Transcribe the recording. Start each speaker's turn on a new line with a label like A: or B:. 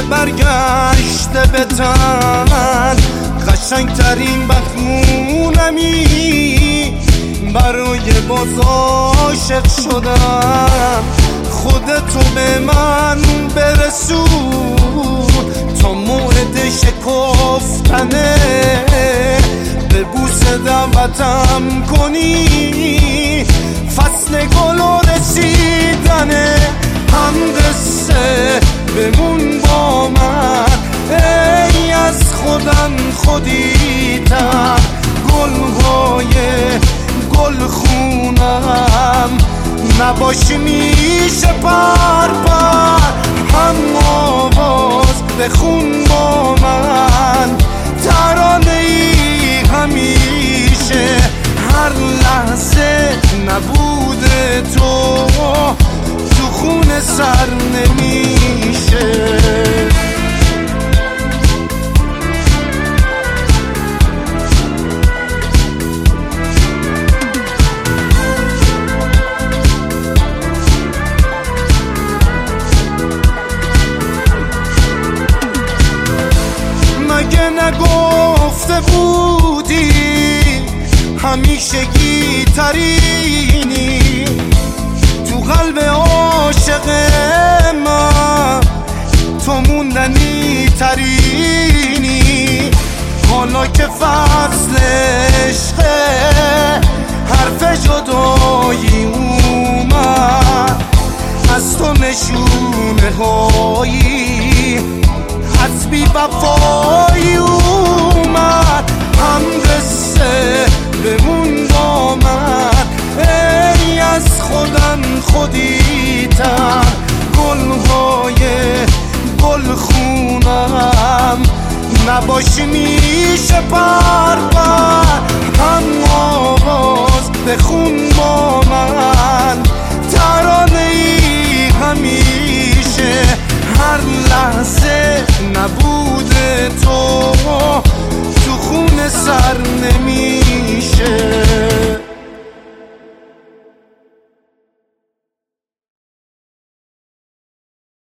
A: برگشته به تن، قشنگترین بخونمی برای باز عاشق شدم. خودتو به من برسون تا موعد شکفتنه، به بوسه دعوتم کنی، فصل گل و رسیدنه. هم قصه بمون با من، ای از خودم خودیتم، گلهای گل خونم نباشی میشه پر پر. هم آواز بخون با من، ترانه ای همیشه، هر لحظه نبود تو خون سر نمیشه. مگه نگفته بودی همیشگی ترینی تو قلب عاشق من، تو موندنی ترینی. حالا که فصل عشقه، حرف جدایی اومد، از تو نشونه هایی از بی وفایی اومد. هم قصه بمون با من، ای از خودم خودیتم، گلهای گل خونم نباشی میشه پر